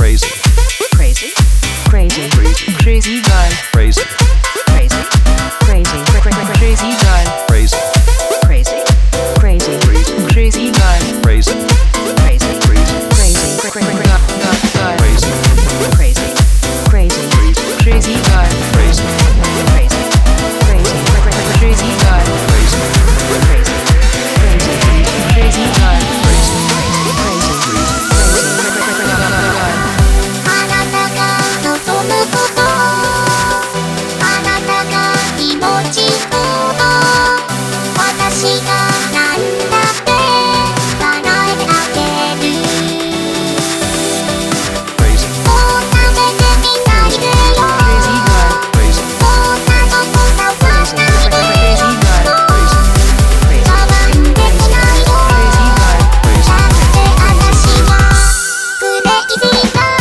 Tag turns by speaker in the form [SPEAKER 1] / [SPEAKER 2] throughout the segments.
[SPEAKER 1] crazy,
[SPEAKER 2] crazy, crazy,
[SPEAKER 1] crazy,
[SPEAKER 2] crazy guy,
[SPEAKER 1] crazy,
[SPEAKER 2] crazy, crazy, crazy guy,
[SPEAKER 1] crazy,
[SPEAKER 2] crazy, crazy, crazy guy,
[SPEAKER 1] crazy,
[SPEAKER 2] crazy,
[SPEAKER 1] crazy,
[SPEAKER 2] crazy, crazy, guy,
[SPEAKER 1] crazy,
[SPEAKER 2] crazy, crazy, crazy guy,
[SPEAKER 1] crazy,
[SPEAKER 2] crazy, crazy, crazy guy,
[SPEAKER 1] crazy,
[SPEAKER 2] crazy, crazy, crazy guy,
[SPEAKER 1] crazy,
[SPEAKER 2] crazy, crazy, guy.
[SPEAKER 3] あなたが望むことあなたが気持ちほど私が何だって叶えてあげる
[SPEAKER 1] crazy,
[SPEAKER 3] もう食べてみないでよ
[SPEAKER 2] Crazy guy,
[SPEAKER 3] もうたのこさわないでよ
[SPEAKER 2] crazy guy, crazy,
[SPEAKER 3] 我慢できないよ
[SPEAKER 2] crazy guy,
[SPEAKER 3] だって私はクレイジーだ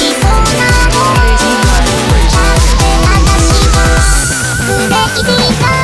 [SPEAKER 3] Crazy.